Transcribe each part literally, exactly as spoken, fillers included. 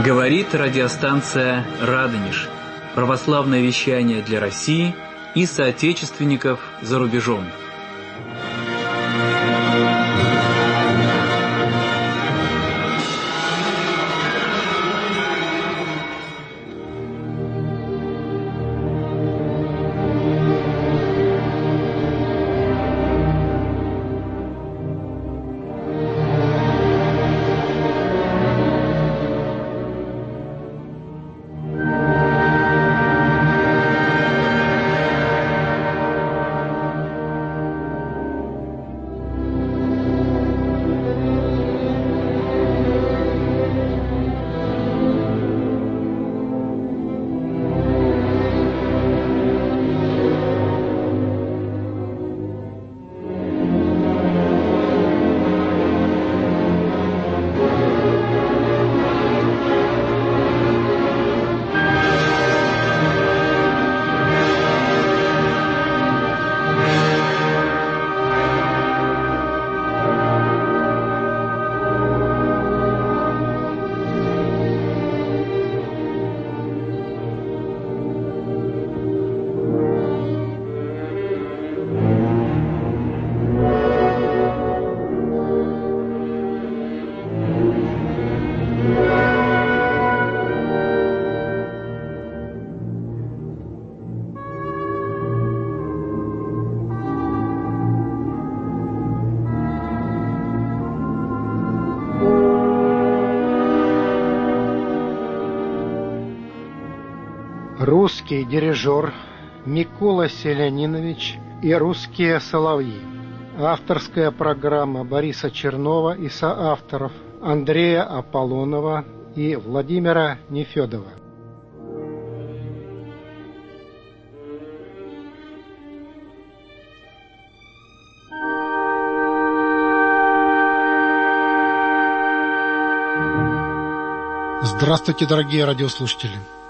Говорит радиостанция «Радонеж». Православное вещание для России и соотечественников за рубежом. Русский дирижер Микола Селянинович и русские соловьи. Авторская программа Бориса Чернова и соавторов Андрея Аполлонова и Владимира Нефедова. Здравствуйте, дорогие радиослушатели!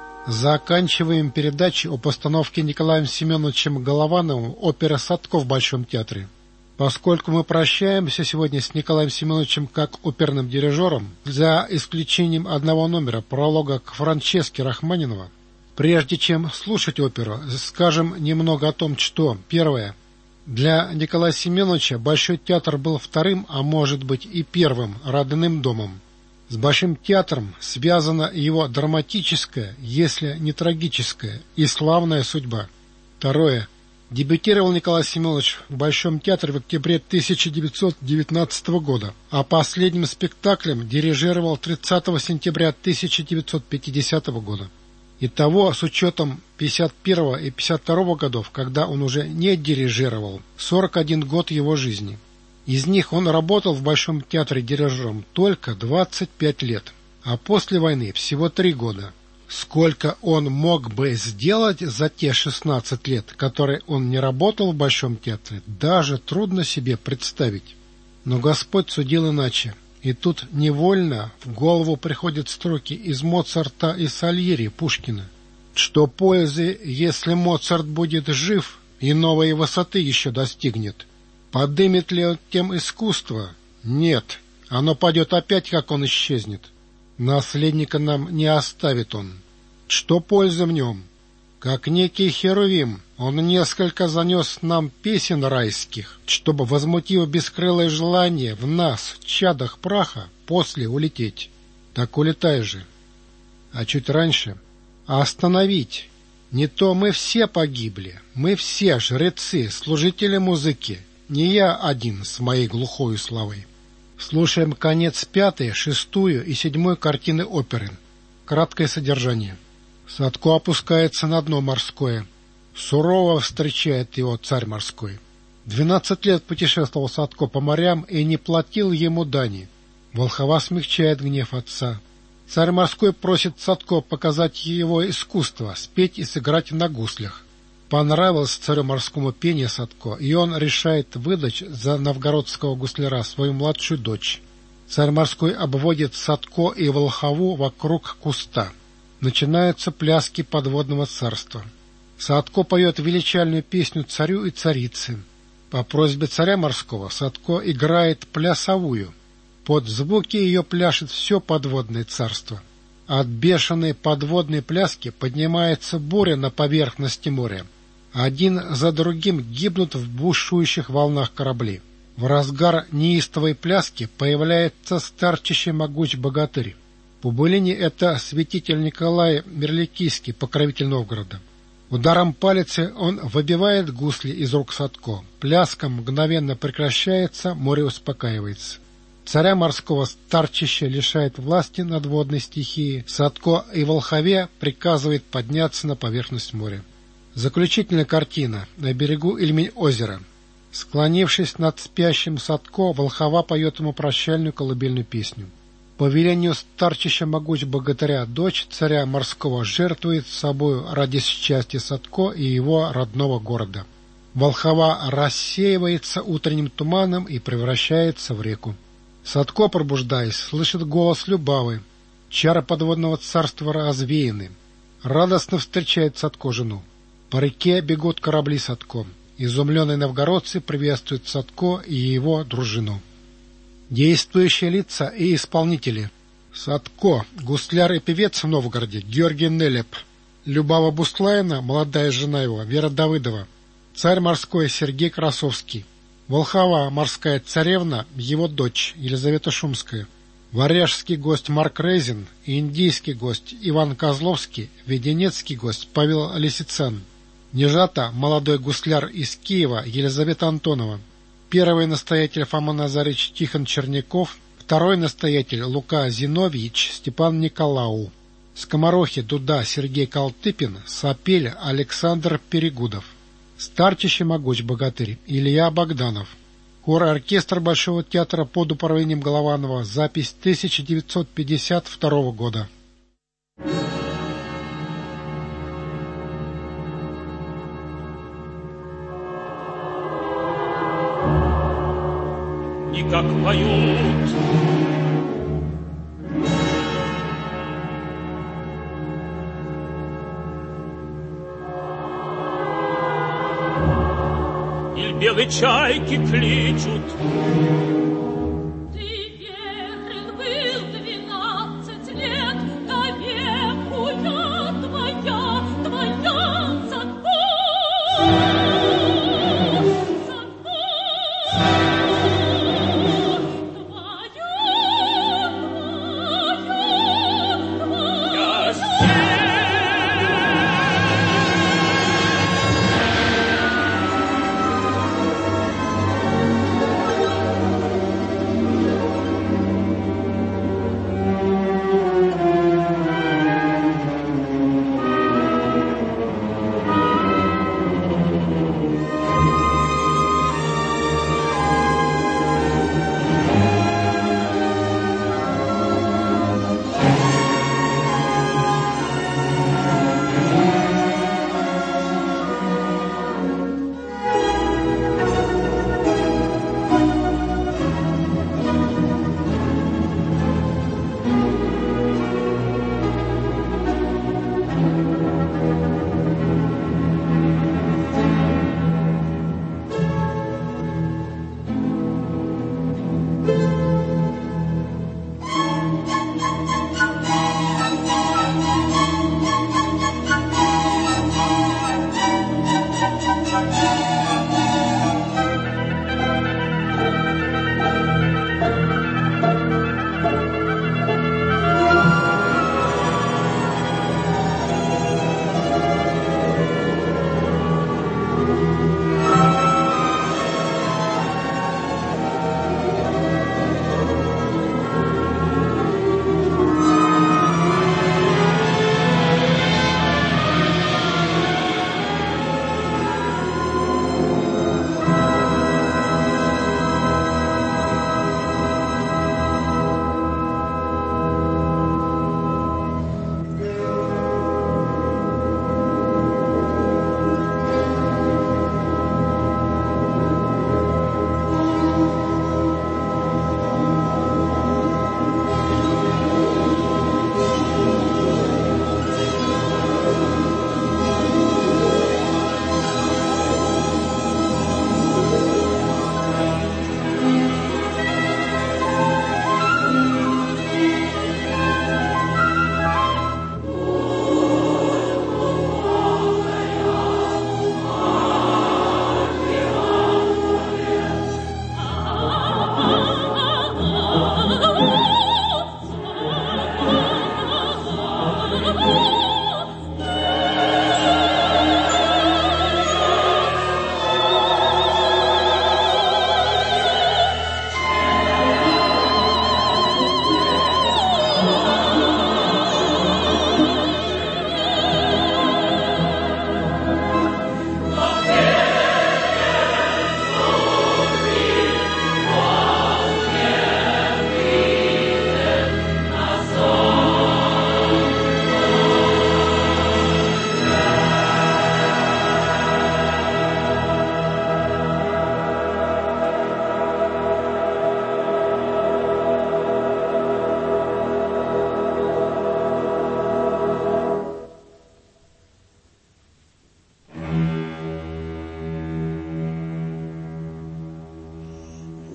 Заканчиваем передачу о постановке Николаем Семеновичем Головановым оперы «Садко» в Большом театре. Поскольку мы прощаемся сегодня с Николаем Семеновичем как оперным дирижером, за исключением одного номера, пролога к Франческе Рахманинова, прежде чем слушать оперу, скажем немного о том, что, первое, для Николая Семеновича Большой театр был вторым, а может быть и первым родным домом. С Большим театром связана его драматическая, если не трагическая, и славная судьба. Второе. Дебютировал Николай Семенович в Большом театре в октябре тысяча девятьсот девятнадцатого года, а последним спектаклем дирижировал тридцатого сентября тысяча девятьсот пятидесятого года. Итого, с учетом пятьдесят первого и пятьдесят второго годов, когда он уже не дирижировал, сорок один год его жизни. Из них он работал в Большом театре дирижером только двадцать пять лет, а после войны всего три года. Сколько он мог бы сделать за те шестнадцать лет, которые он не работал в Большом театре, даже трудно себе представить. Но Господь судил иначе, и тут невольно в голову приходят строки из Моцарта и Сальери Пушкина. Что пользы, если Моцарт будет жив и новой высоты еще достигнет? Подымет ли он тем искусство? Нет, оно падет опять, как он исчезнет. Наследника нам не оставит он. Что пользы в нем? Как некий херувим, он несколько занес нам песен райских, чтобы, возмутив бескрылое желание в нас, чадах праха, после улететь. Так улетай же. А чуть раньше остановить. Не то мы все погибли, мы все жрецы, служители музыки. Не я один с моей глухою славой. Слушаем конец пятой, шестую и седьмой картины оперы. Краткое содержание. Садко опускается на дно морское. Сурово встречает его царь морской. Двенадцать лет путешествовал Садко по морям и не платил ему дани. Волхова смягчает гнев отца. Царь морской просит Садко показать его искусство, спеть и сыграть на гуслях. Понравилось царю морскому пение Садко, и он решает выдать за новгородского гусляра свою младшую дочь. Царь морской обводит Садко и Волхову вокруг куста. Начинаются пляски подводного царства. Садко поет величальную песню царю и царице. По просьбе царя морского Садко играет плясовую. Под звуки ее пляшет все подводное царство. От бешеной подводной пляски поднимается буря на поверхности моря. Один за другим гибнут в бушующих волнах корабли. В разгар неистовой пляски появляется старчащий могуч богатырь. По былине это святитель Николай Мерликийский, покровитель Новгорода. Ударом палицы он выбивает гусли из рук Садко. Пляска мгновенно прекращается, море успокаивается. Царя морского старчище лишает власти над водной стихией. Садко и Волхове приказывает подняться на поверхность моря. Заключительная картина. На берегу Ильмень-озера. Склонившись над спящим Садко, Волхова поет ему прощальную колыбельную песню. По велению старчища могуч богатыря дочь царя морского жертвует собою ради счастья Садко и его родного города. Волхова рассеивается утренним туманом и превращается в реку. Садко, пробуждаясь, слышит голос Любавы. Чары подводного царства развеяны. Радостно встречает Садко жену. По реке бегут корабли Садко. Изумленные новгородцы приветствуют Садко и его дружину. Действующие лица и исполнители. Садко, гусляр и певец в Новгороде, Георгий Нелеп. Любава Буслаина, молодая жена его, Вера Давыдова. Царь морской Сергей Красовский. Волхова, морская царевна, его дочь Елизавета Шумская. Варяжский гость Марк Резин и индийский гость Иван Козловский, веденецкий гость Павел Лисицын. Нежата, молодой гусляр из Киева, Елизавета Антонова. Первый настоятель Фома Назарыч Тихон Черняков, второй настоятель Лука Зиновьевич Степан Николау. Скоморохи, дуда Сергей Калтыпин, сапель Александр Перегудов. Старчище могуч богатырь Илья Богданов. Хор и оркестр Большого театра под управлением Голованова. Запись тысяча девятьсот пятьдесят второго года. И как поют и белые чайки кличут.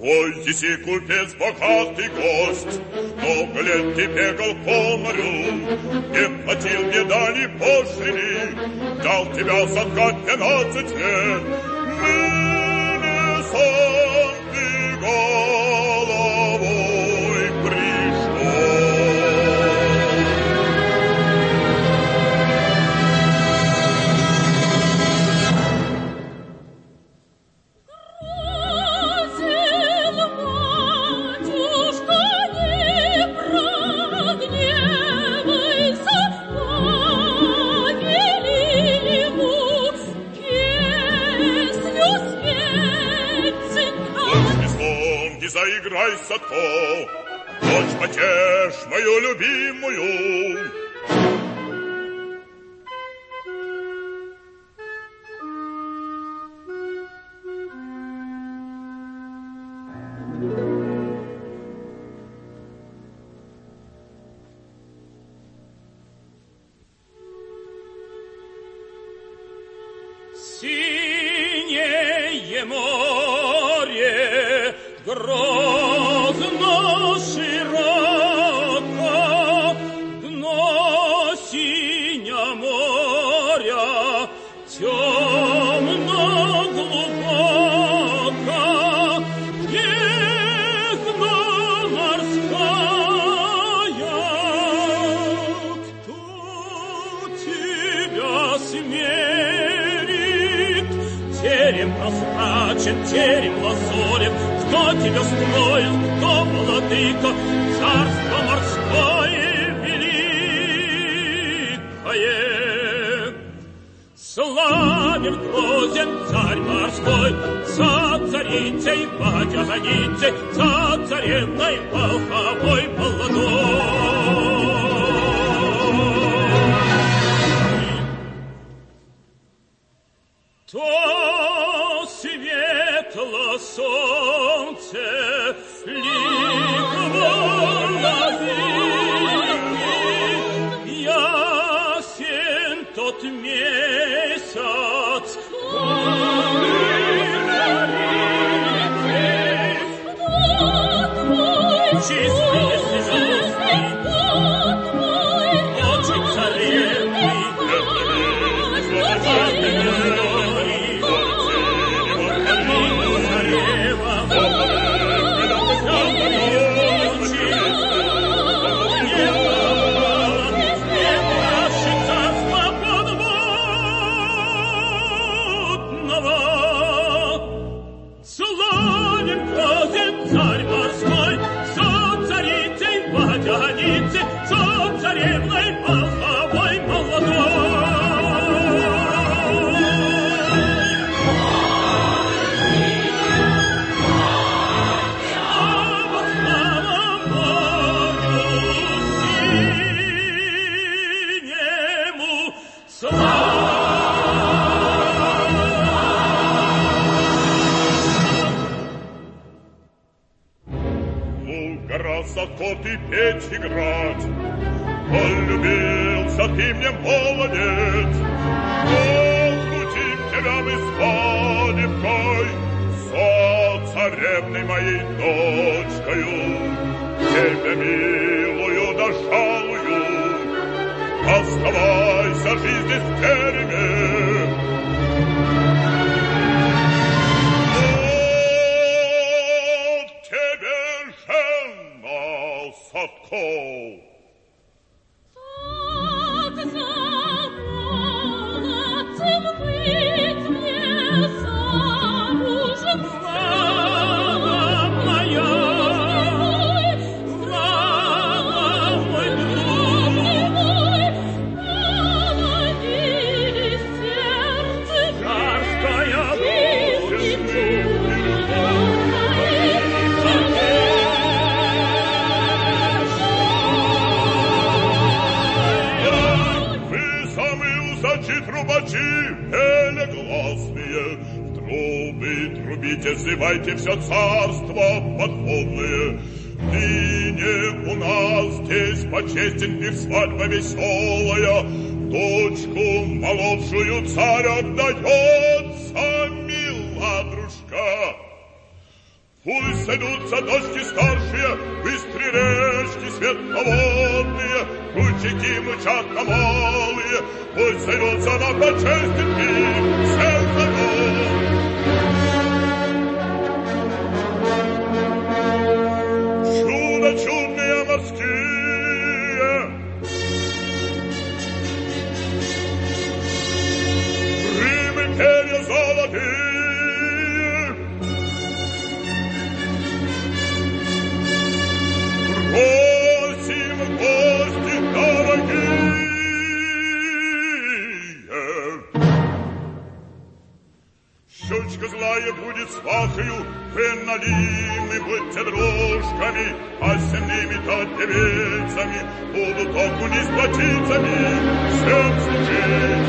Ой, здесь и купец, богатый гость, много лет ты бегал по морю, не платил мне дани пошлины, дал тебя соткать пятнадцать лет. Ныне сам ты головой пришел. Заиграй, Садко, ночь потешь мою любимую. Синее море, грозно широко, дно синего моря темно глубоко, бездна морская. Кто тебя смерит? Терем прозрачен, терем лазорен. Кто тебя строил, кто владыка, царство морское великое. Славен, грозен царь морской, за царицей водяницей, за царевной волховой молодой. То светло солнце, лик волновый, ясен тот месяц, чистые слезы, очи царевны, Садко, ты петь, играть, полюбился ты мне, молодец. Покрутим тебя мы свадебкой со царевной моей дочкою. Тебя милую да жалую, оставайся жизни в тереме. Садко. Так за молодцем быть мне замужем, слава моя, слава мой друг мой, полонили сердце царская Трубачи велегласные, трубы трубите, взывайте все царство подходное. Ныне у нас здесь почестен пир, свадьба веселая, дочку молодшую царь отдается, миладрушка. Пусть сойдутся дочки старшие, быстрые речки светловодные, ручейки мчатно малые, пусть сойдутся на почестенки всех зовет. Чудо чудные морские, рыбы перья золотые, просим гости дорогие. Щучка злая будет свахою, вы налимы будьте дружками, а сильными-то девицами будут окуни с плотицами всем служить.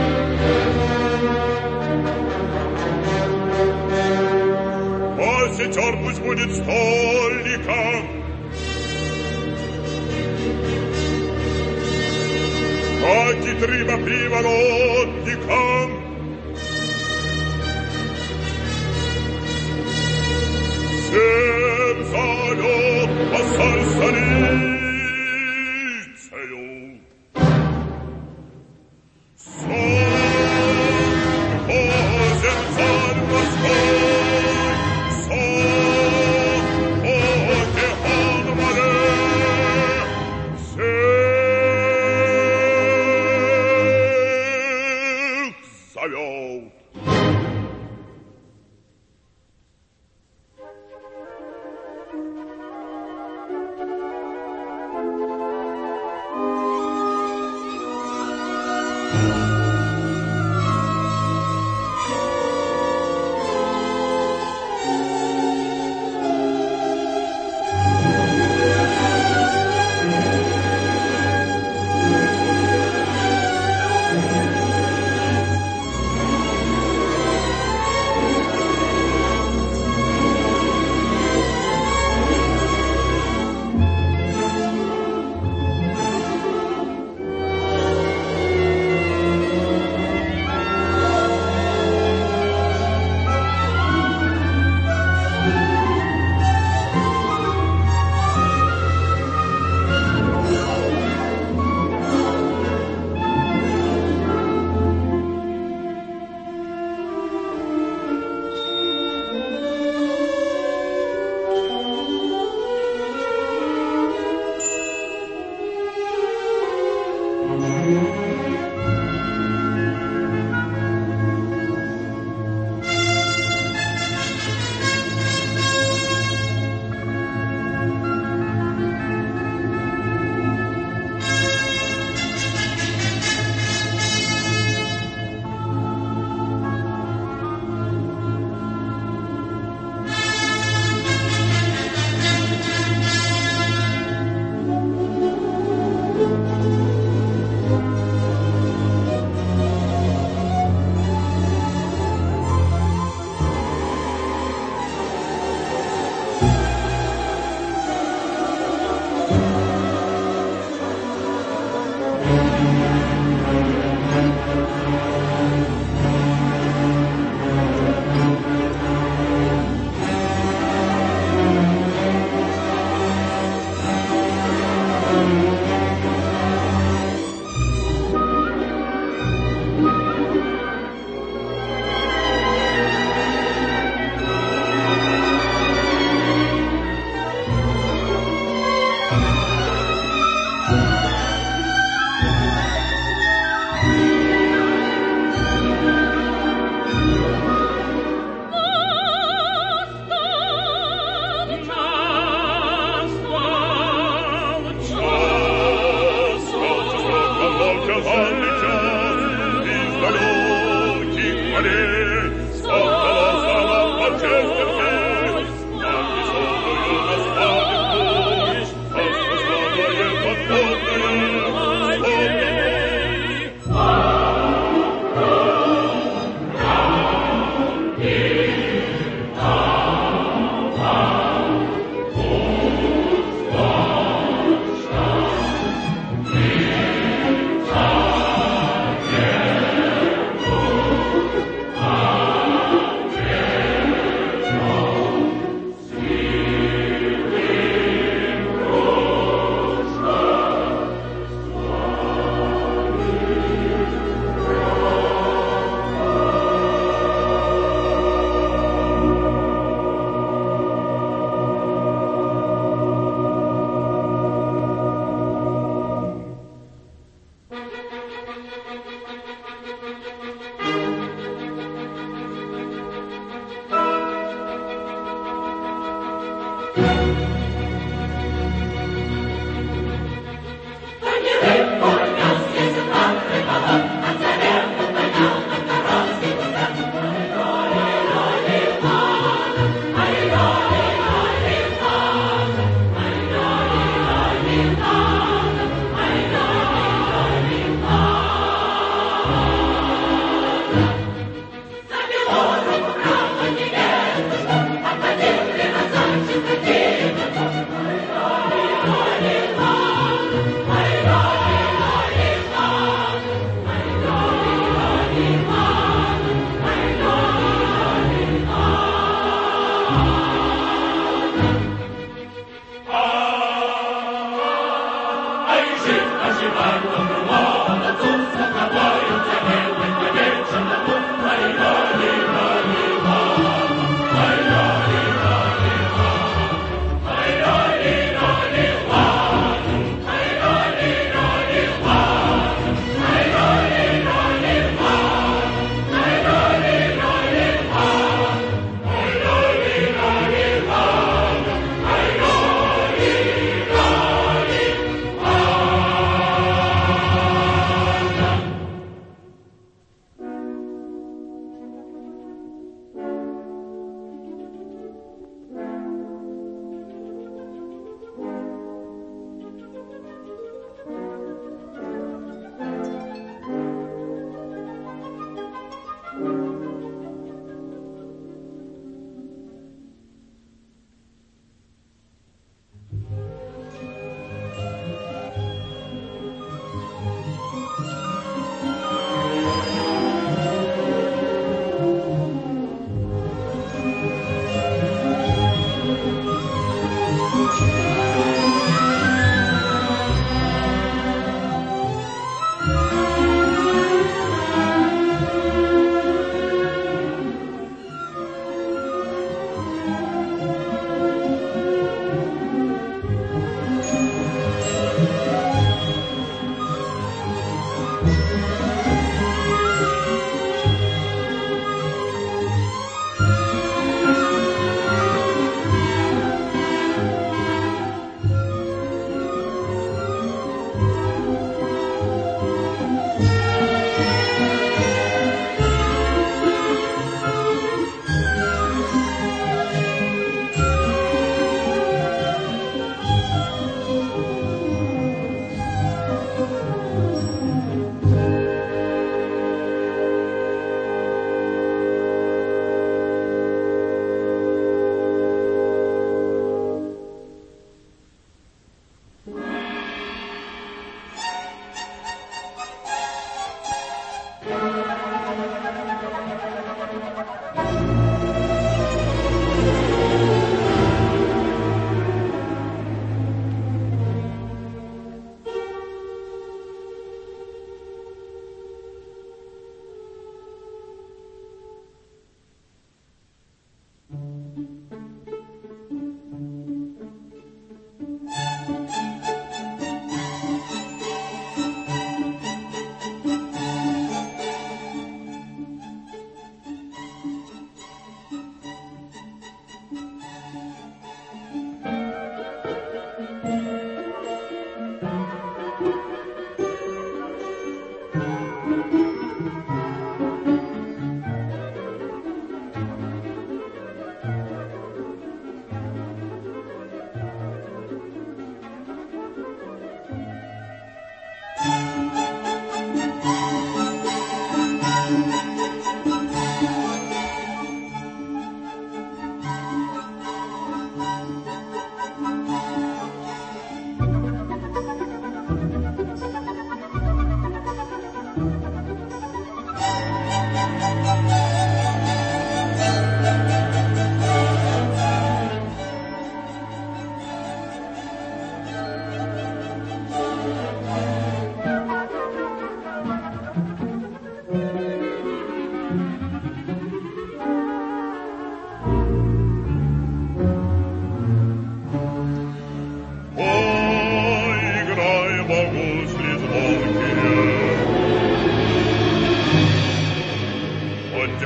Посетер пусть будет стольником, Хватит рыба приворотникам. Всем зовет посоль столицею. Сон озер царь морской, сон океан море. Зовет. Ah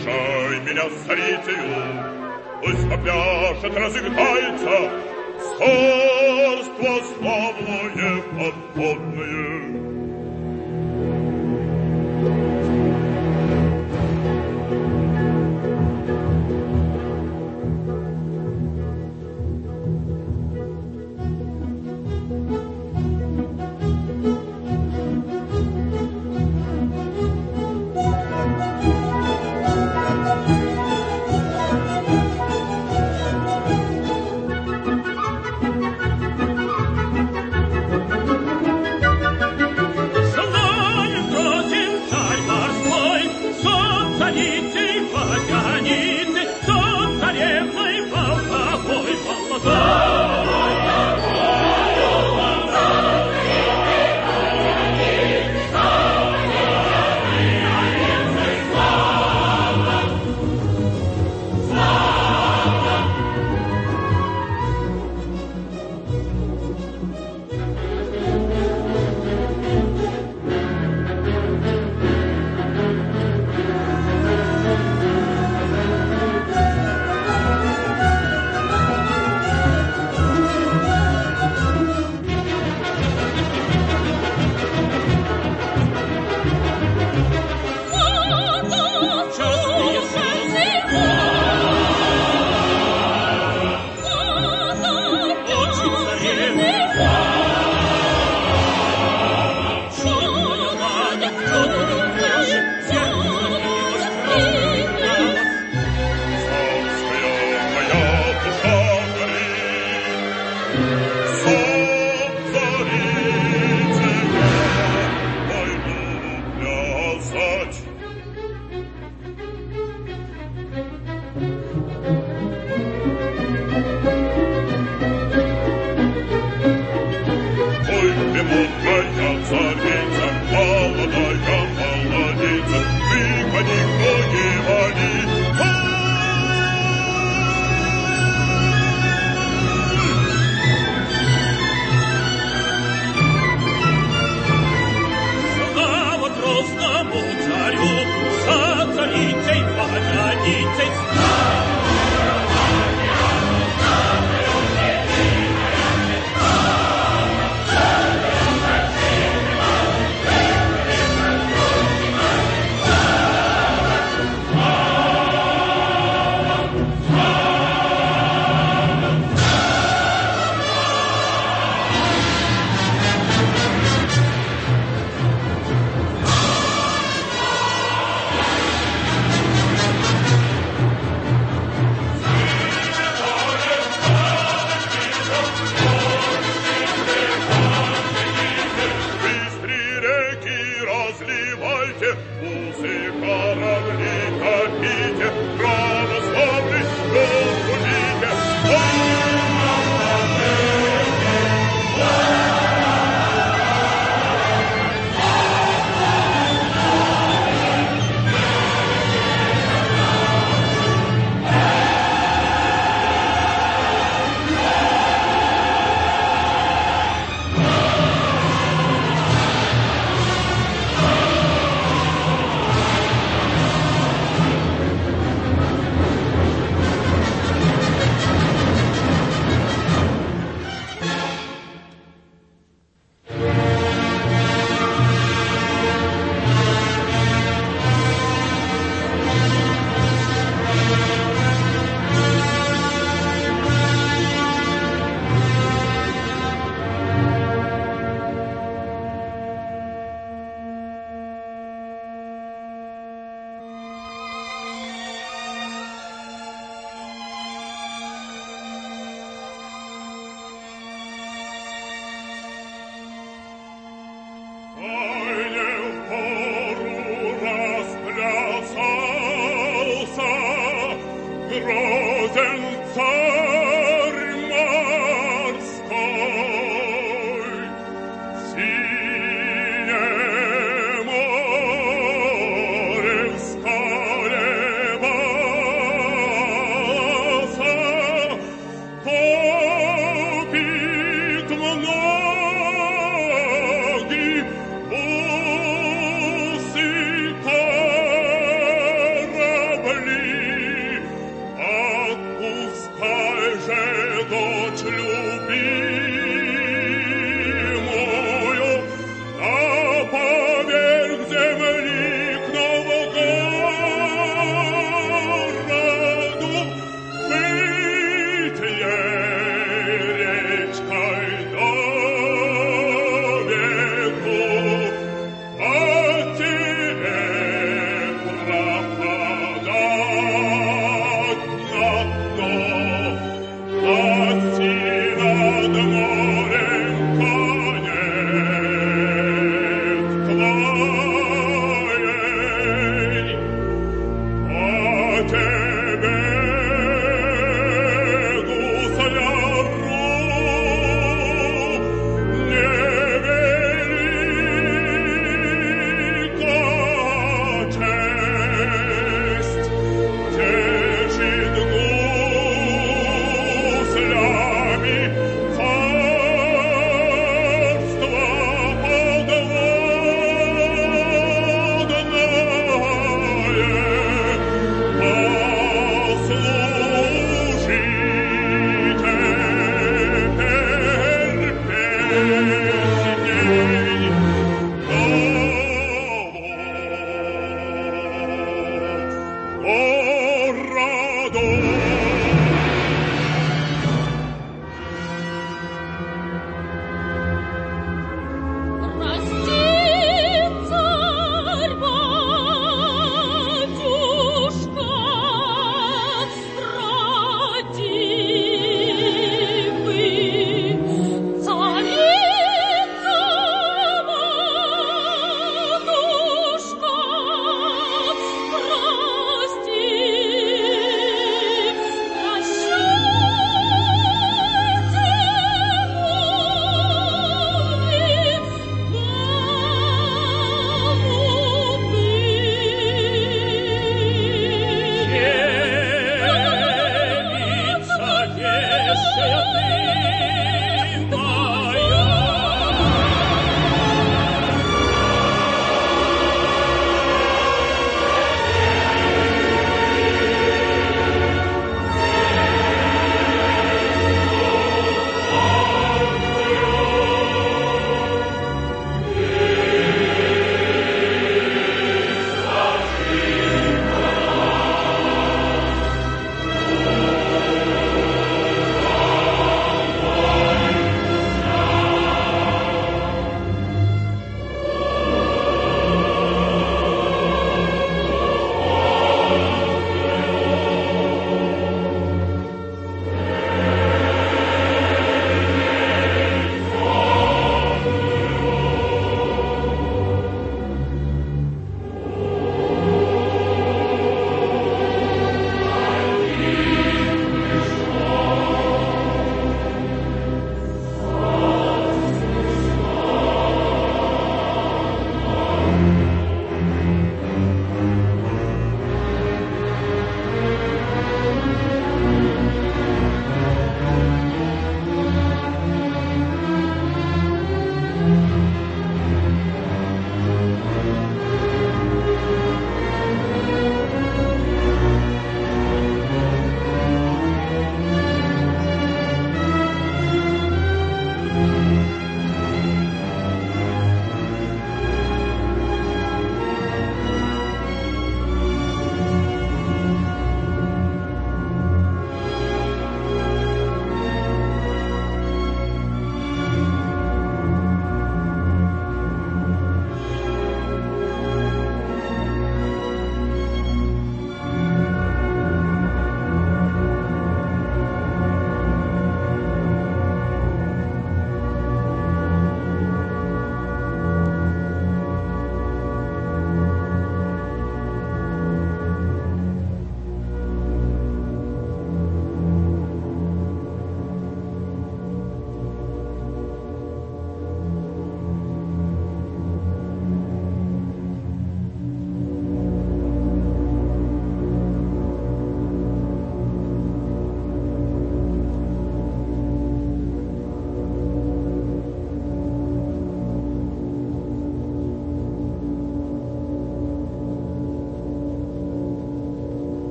утешай меня с царицею, пусть попляшет, разыграется царство славное подводное. дом. Прости,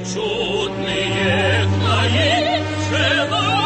чудные твои желания.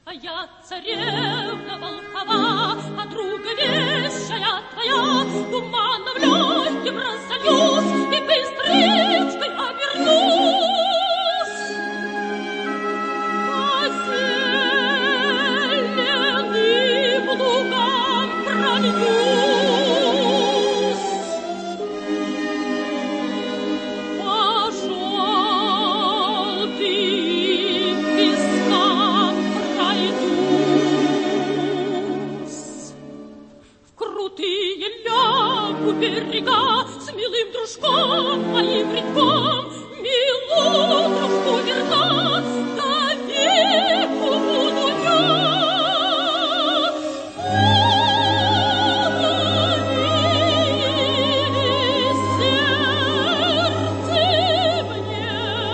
А я царевна волхова, подруга вещая твоя, туманом легким разольюсь и быстричкой обернусь. По зеленым лугам прольюсь, по желтым пескам пройдусь. В крутые лягу берега с милым дружком моим редком, милую дружку вернуть, до веку буду я. Половили сердце мне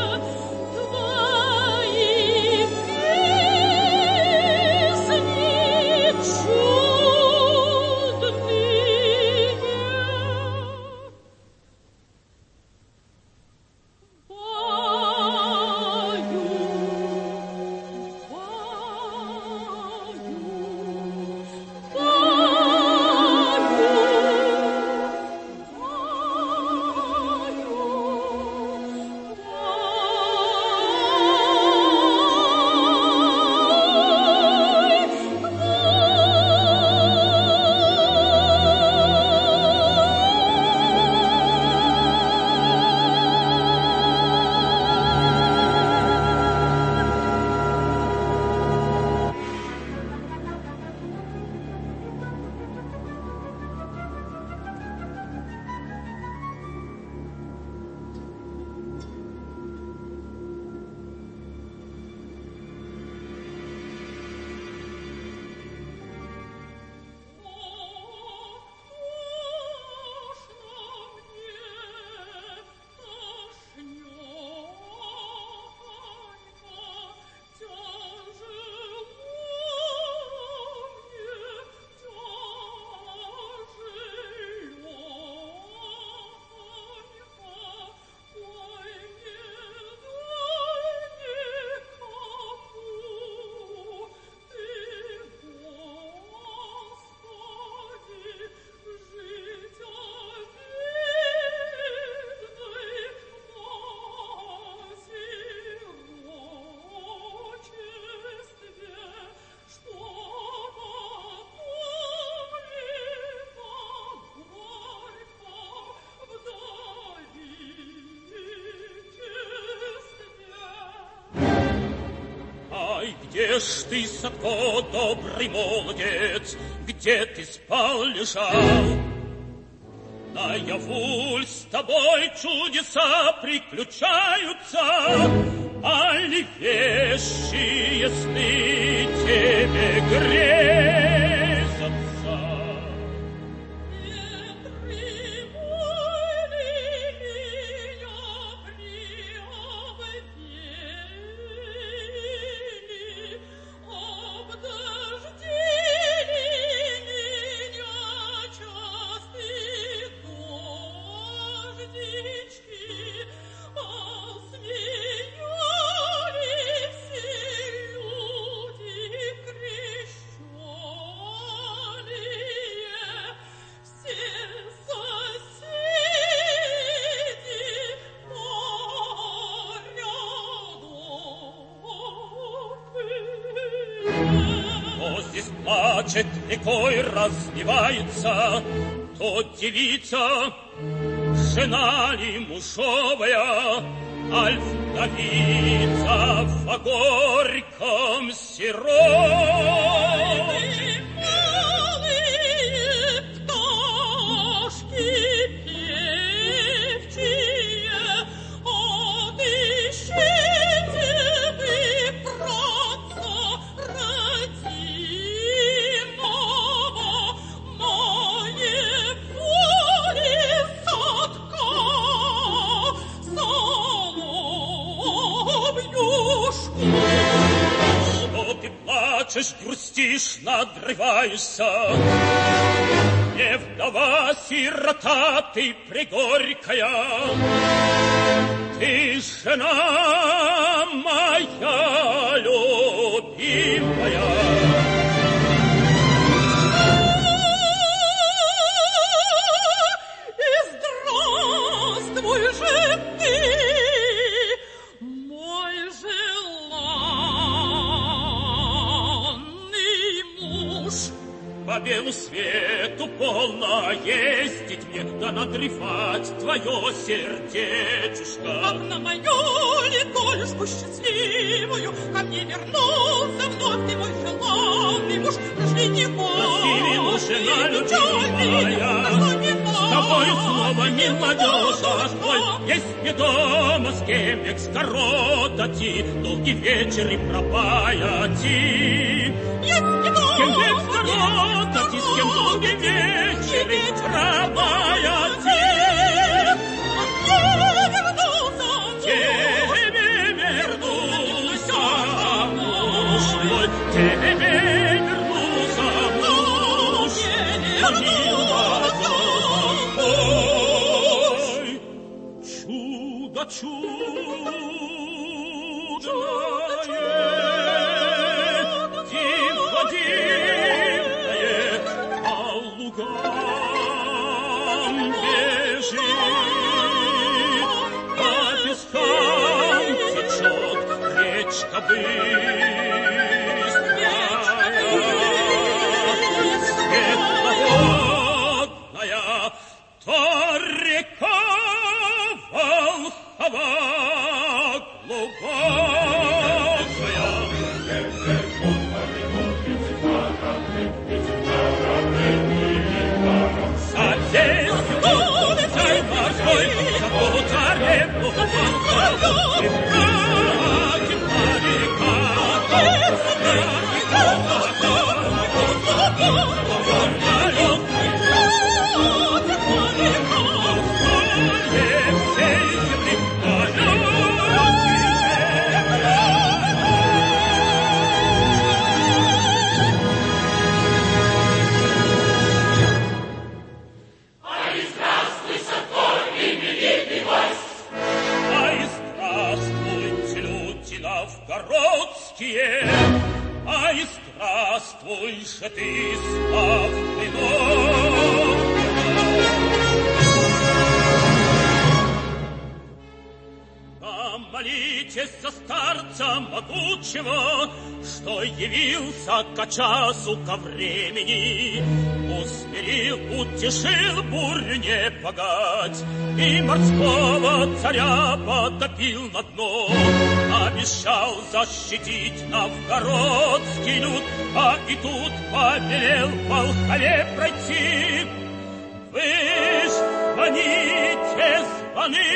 твои песни чудные. Где ж ты, Садко, добрый молодец, где ты спал, лежал? Наяву ль с тобой чудеса приключаются, али вещи сны тебе грезятся? Плачет, рекой разливается, то девица, жена ли мужовая, аль вдовица в горьком сироче. Грустишь, надрываешься, не вдова, сирота ты пригорькая, ты жена моя любимая. муж. По белу свету полно ездить мне, да надрывать твое сердечушка. Ах, на мою летолюшку счастливую ко мне вернулся вновь ты, мой желанный муж. Нашли не Красивый жена любимая, с тобой снова не молодежь твой. Есть мне дома с кем экскоротати, долгий вечер и пропаяти. Есть мне дома с кем экскоротати, с кем долгий вечер и пропаяти. Тебе вернулся муж твой, тебе вернулся муж твой. Чудо чудное, диво дивное, по лугам бежит, по пескам течет речка быстрая, светловодная, то река волхова глубокая. За лесью царь морской, за полуцарем полуцарем, и братьев моряка. Новгородские, ай, здравствуй же ты, славный Новгород. Помолитесь за старца могучего, что явился ко часу, ко времени, усмирил, утешил бурю не погать, и морского царя потопил на дно, обещал защитить новгородский люд, а и тут повелел в Волхове пройти. Вы ж звоните звоны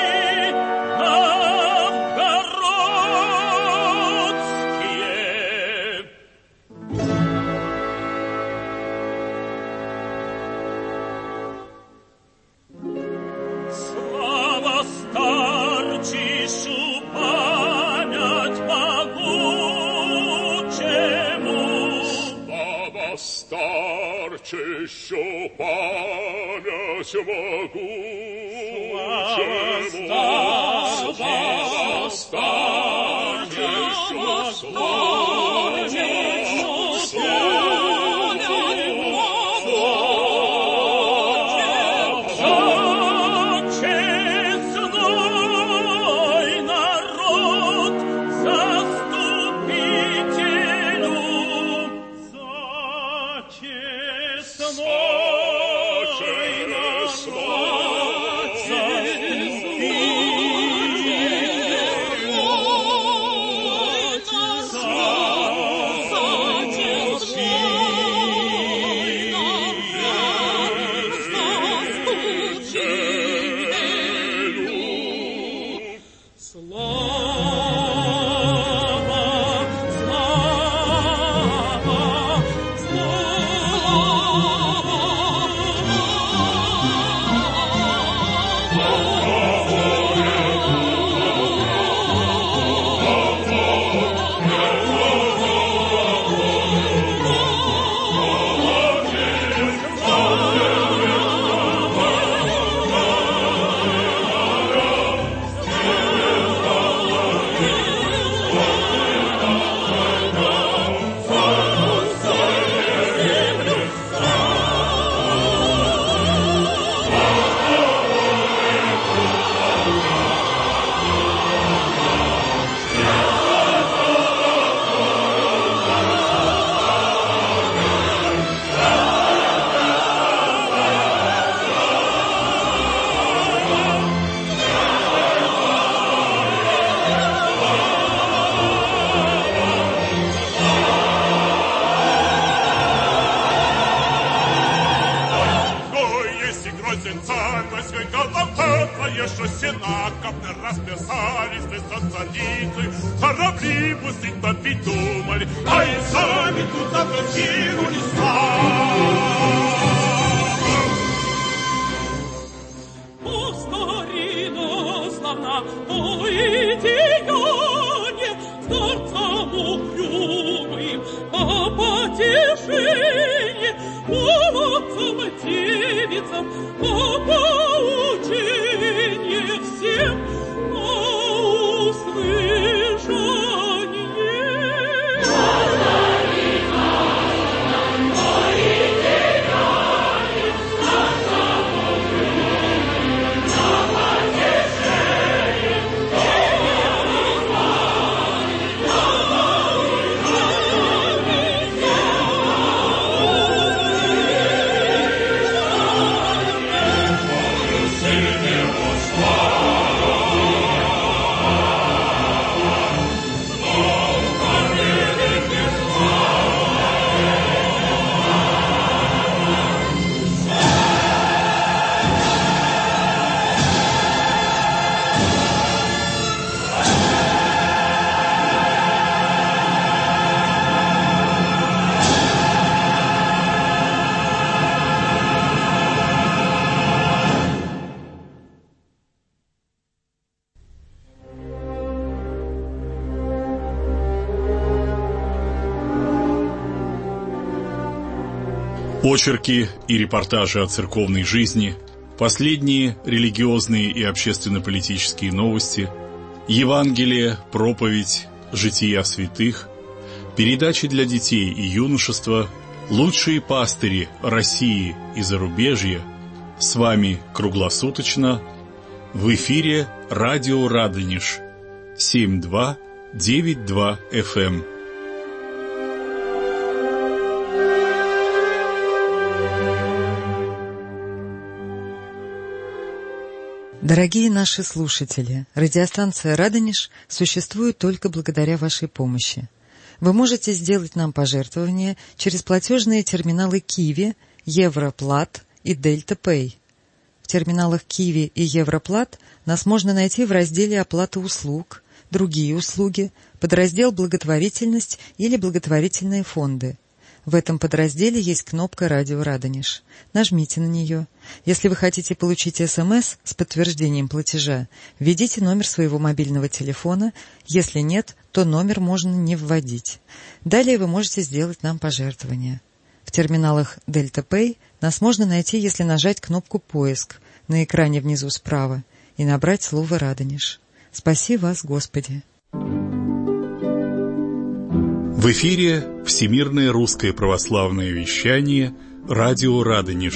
новгородские. Слава старчищу, память могучему. Слава старчищу, память могучему. Слава старчищу, честной народ, заступителю, за честной народ, заступителю, за расписались ты со царицы, корабли пустить топить думали, а и сами тут опрокинулись сами. О, старина славна, о, и деяние, старцам угрюмым, о, потешение, молодцам, девицам, о, поучение всем, о, услышание. Очерки и репортажи о церковной жизни, последние религиозные и общественно-политические новости, Евангелие, проповедь, жития святых, передачи для детей и юношества, лучшие пастыри России и зарубежья. С вами круглосуточно в эфире радио Радонеж семь два девять два эф эм. Дорогие наши слушатели, радиостанция «Радонеж» существует только благодаря вашей помощи. Вы можете сделать нам пожертвования через платежные терминалы Киви, Европлат и Дельта Пэй. В терминалах Киви и Европлат нас можно найти в разделе «Оплата услуг», «Другие услуги», подраздел «Благотворительность» или «Благотворительные фонды». В этом подразделе есть кнопка «Радио Радонеж». Нажмите на нее. Если вы хотите получить СМС с подтверждением платежа, введите номер своего мобильного телефона. Если нет, то номер можно не вводить. Далее вы можете сделать нам пожертвование. В терминалах Дельта Пэй нас можно найти, если нажать кнопку «Поиск» на экране внизу справа и набрать слово «Радонеж». Спаси вас, Господи! В эфире Всемирное русское православное вещание «Радио Радонеж».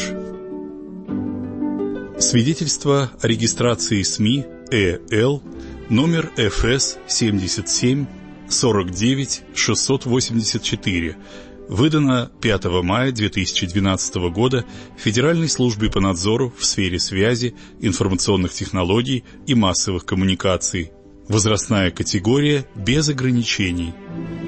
Свидетельство о регистрации СМИ Э Л номер Эф Эс семьдесят семь сорок девять шестьсот восемьдесят четыре, выдано пятого мая две тысячи двенадцатого года Федеральной службой по надзору в сфере связи, информационных технологий и массовых коммуникаций. Возрастная категория без ограничений.